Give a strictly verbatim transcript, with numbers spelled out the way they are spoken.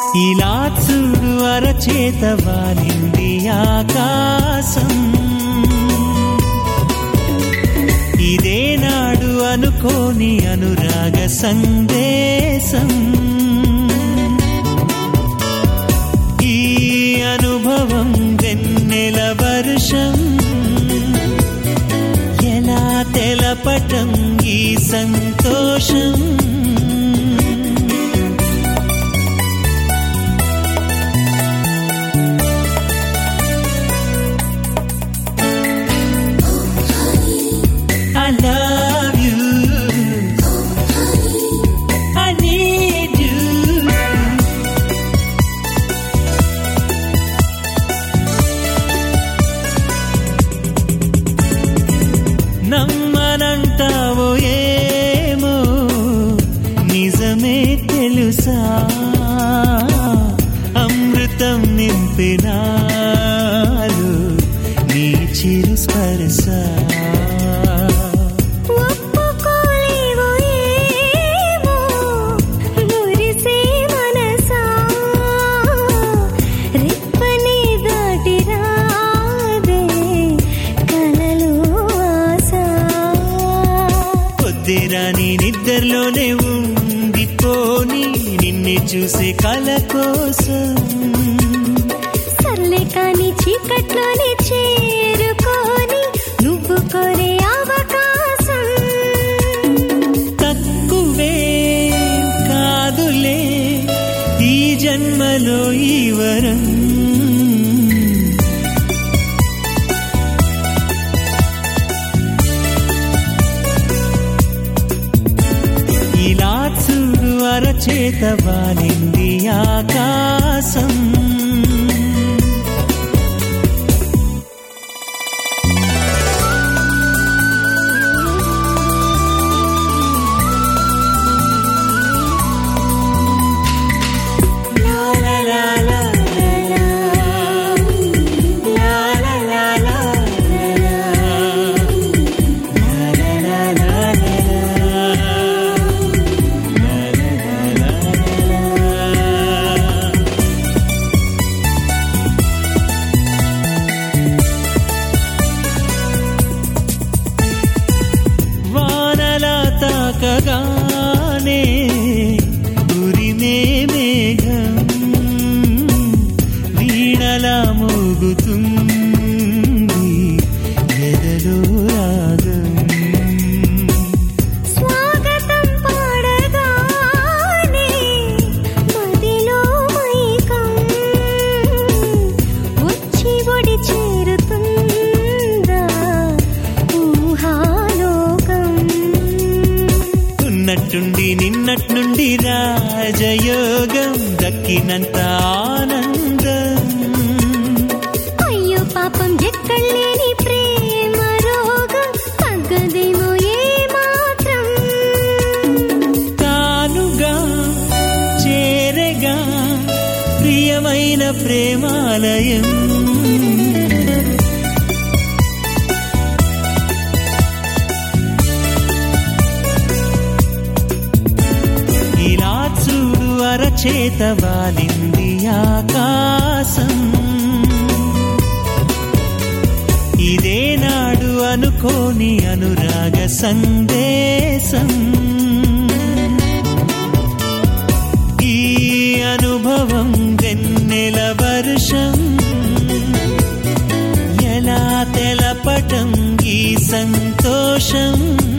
ఇలా చూడు అరచేత వాలింది ఆకాశం. ఇదే నాడు అనుకోని అనురాగ సందేశం. ఈ అనుభవం వెన్నెల వర్షం. ఎలా తెలపటం ఈ సంతోషం. I love you. I need you. నమ్మనంటావో ఏమో నిజమే తెలుసా. అమృతం నింపినాలు నీ చిరు స్పర్శ. రాని నిద్రలోనే ఉండిపోని నిన్నే చూసే కల కోసం. సర్లే కాని చీకట్లోనే చేరుకోని నువ్వు కోరే అవకాశం. తక్కువే కాదులే ఈ జన్మలో ఈ వరం. ఇలా చూడు అరచేత వాలింది ఆకాశం. తాకగానే ఉరిమే మేఘం వీణలా మోగుతుంది ఎదలో రాగం. స్వాగతం పాడగానే మదిలో మైకం వచ్చి ఒడి చేరుతుందా ఊహాలోకం. ఉన్నట్టుండి నిన్నట్నుండి రాజయోగం దక్కినంత ఆనందం. అయ్యో పాపం ఎక్కడలేని ప్రేమ రోగం తగ్గదేమో ఏ మాత్రం. తానుగా చేరగా ప్రియమైన ప్రేమాలయం. ఇలా చూడు అరచేత వాలింది ఆకాశం. ఇదే నాడు అనుకోని అనురాగ సందేశం. ఈ అనుభవం వెన్నెల వర్షం. ఎలా తెలపటం ఈ సంతోషం.